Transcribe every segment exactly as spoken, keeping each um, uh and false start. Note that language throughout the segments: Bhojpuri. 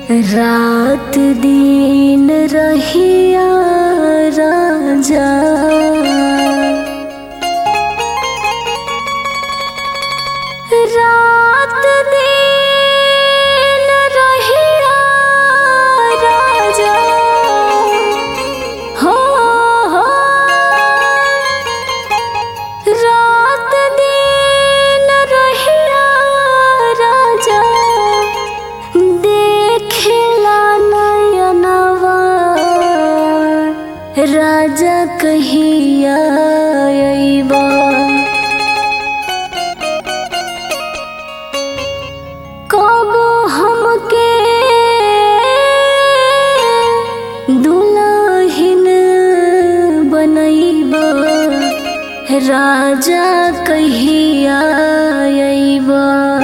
रात दिन रहिया राजा, रात दिन रहिया राजा, हो हो रात दिन रहिया राजा, देखेला नयनवा राजा कहिया अइबा। कब हमके दुल्हन बनइबा राजा कहिया अइबा।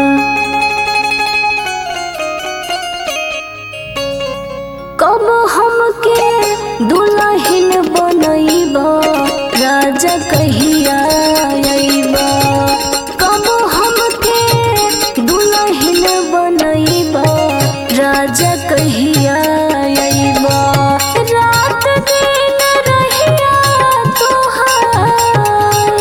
कब हमके दुल्हन बनइबा राजा कहिया अइबा। कब हमके दुल्हन बनइबा राजा कहिया अइबा। रात दिन रहिया तोहार,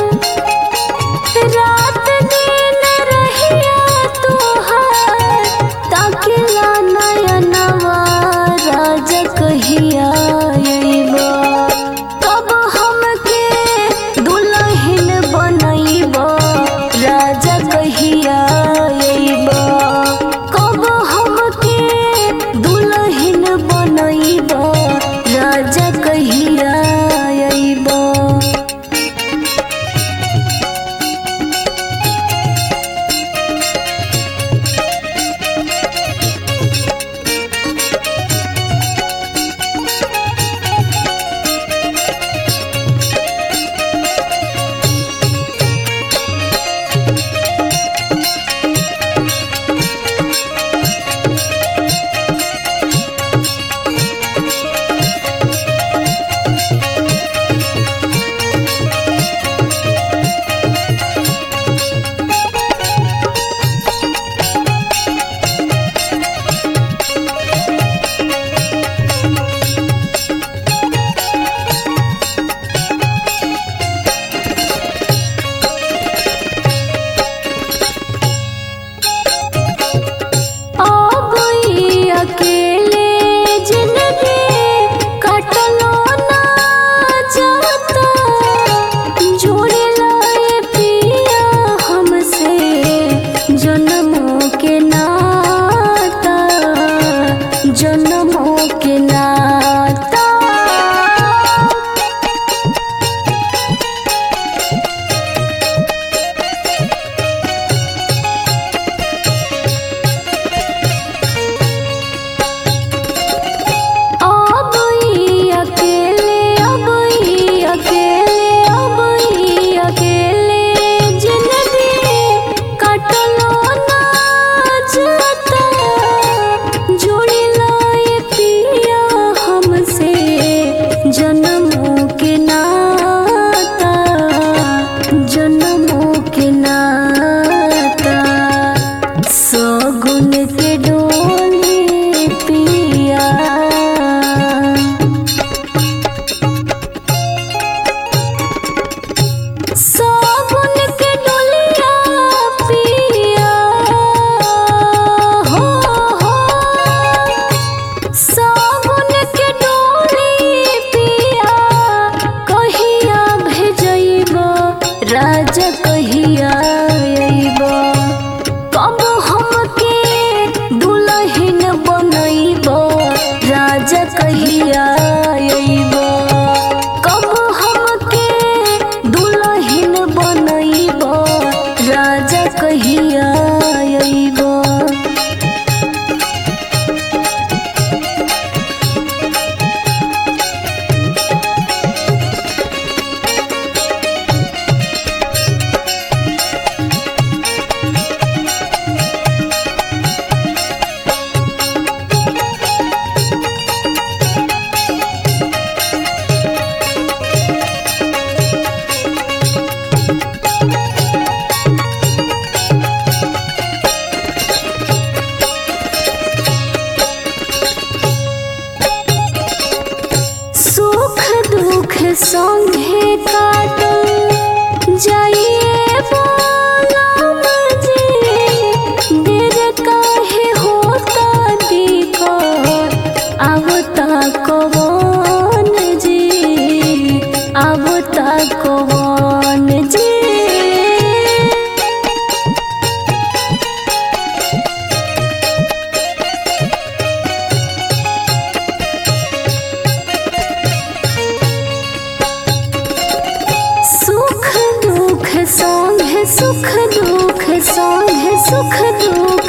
रात दिन रहिया तोहार, ताकेला नयनवा राजा कहिया अइबा। कब हमके दुल्हन बनइबा राजा कहिया अइबा। कब हमके दुल्हन बनइबा राजा कहिया अइबा। अब ई अकेले जिंदगी कटलो ना जाता, जोड़ेला ये पिया हमसे जन्मों के नाता, जन्मों के नाता। अब ई अकेले, अब ई अकेले, अब ई अकेले जिंदगी कटलो ना जाता, जोड़ेला ये पिया हमसे जन्मों के नाता, जन्मों के नाता। सगुन के डोली पिया, सगुन के डोलिया पिया, हो हो सगुन के डोली पिया, कहिया भेजइबा राजा कहिया अइबा। कब हमके दुल्हन बनइबा राजा कहिया अइबा। कब हमके दुल्हन बनइबा राजा कहिया अइबा। सुख दुख